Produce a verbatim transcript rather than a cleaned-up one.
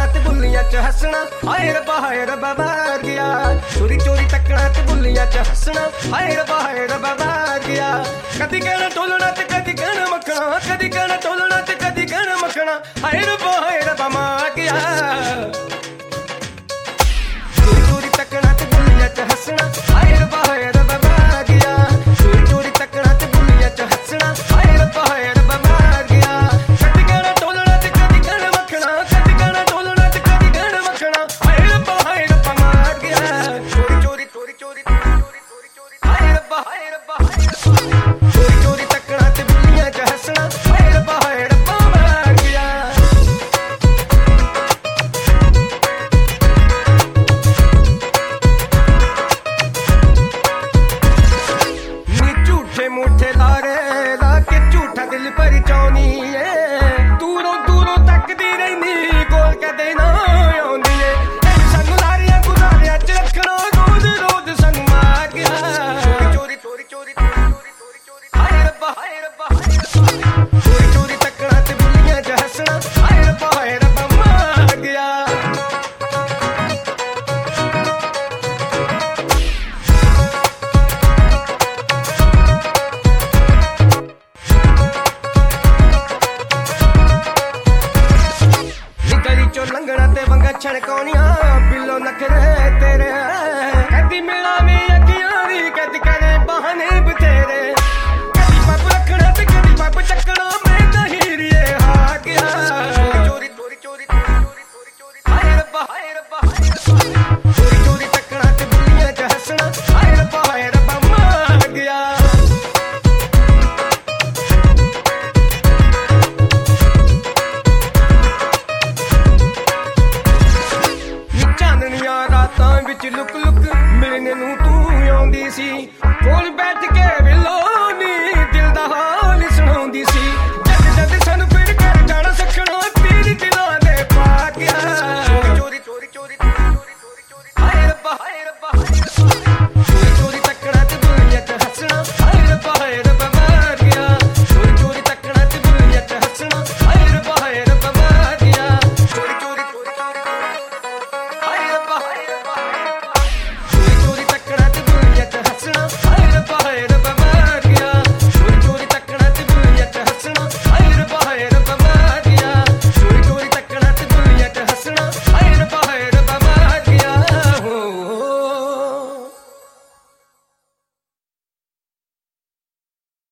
ते बुल्लियां च हसना, हाय रब्बा हाय रब्बा मार गया। चोरी चोरी तकना ते बुल्लियां च हसना, हाय रब्बा हाय रब्बा मार गया। कदी कहना टोलना ते कदी कहना मखना, कदी कहना टोलना ते कदी कहना मखना, हाय रब्बा हाय रब्बा मार गया। चोरी चोरी तकना ते बुल्लियां च हसना, हाय रब्बा हाय रब्बा मार गया। चोरी चोरी तकना ते बुल्लियां च हसना, हाय रब्बा हाय रब्बा मार गया। कदी कहना टोलना ते कदी कहना मखना, कदी कहना टोलना ते कदी कहना मखना, हाय रब्बा हाय रब्बा मार गया। चोरी चोरी चोरी चोरी चोरी चोरी चोरी हाय रब्बा हाय रब्बा हाय रब्बा। चोरी चोरी तकना ते बुल्लियां च हसना, हाय रब्बा हाय रब्बा मार गया। मुठे लारे लाके झूठा दिल पर चाउनी है, दूरों दूरों तकदी रहिंदी कोल कदे ना आउंदी है। सानू लारियां गुजारियां च रखना, रोज रोज सानू मार गया। चोरी चोरी चोरी चोरी चोरी चोरी हाय रब्बा हाय रब्बा हाय रब्बा। चोरी चोरी तकना ते बुल्लियां च हसना, हाय रब्बा हाय रब्बा मार गया। लंगड़ा ते वंगा छड़काउनियां बिल्लो नखरे तेरे, कदी मिला में अखियां दी कदी करे बहाने बतेरे। कदी पप रखना ते कदी पप चकना, मैं तहीरिए हा गया। चोरी चोरी चोरी चोरी चोरी चोरी हाय रब्बा हाय रब्बा हाय रब्बा।